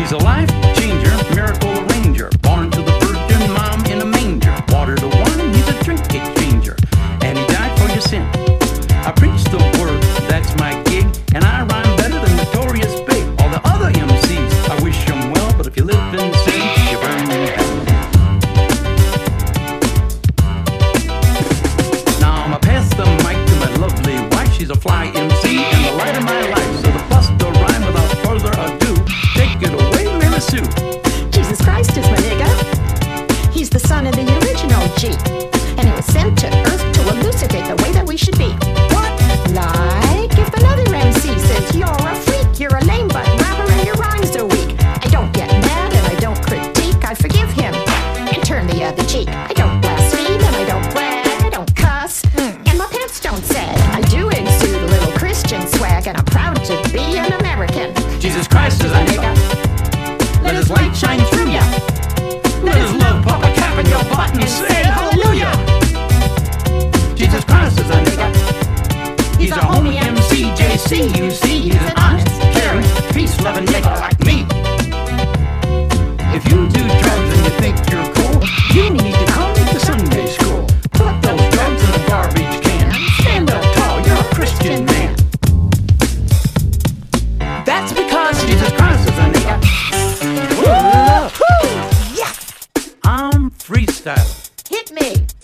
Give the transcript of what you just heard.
He's a life changer, miracle arranger, born to the virgin mom in a manger. Water to wine, he's a drink exchanger, and he died for your sin. I preach the word, that's my gig, and I rhyme better than Notorious Big. All the other MCs, I wish them well, but if you live in sin, you burn in hell. Now I'ma pass the mic to my lovely wife. She's a fly MC and the light of my life. So to bust a rhyme without further ado, take it away, Mary Sue. Jesus Christ is my nigga. He's the son of the original G, and he was sent to earth to elucidate the way that we should be. What? Like if another MC says you're a freak, you're a lame butt rapper and your rhymes are weak. I don't get mad and I don't critique. I forgive him and turn the other cheek. I don't blaspheme and I don't brag. I don't cuss and my pants don't sag. I do exude a little Christian swag, and I'm proud to be an American. Jesus Christ is a nigga. Let his light shine through ya. Let his love pop a cap in your butt and say hallelujah. Jesus Christ is a nigga. He's a homie MC, JC, you see. He's an honest, caring, peace-loving nigga like me. If you do drugs and you think you're cool, you need to come to Sunday school. Put those drugs in the garbage can. Stand up tall, you're a Christian man. That's because Jesus Christ is a nigga. Woo! Yeah! I'm freestyling. Hit me.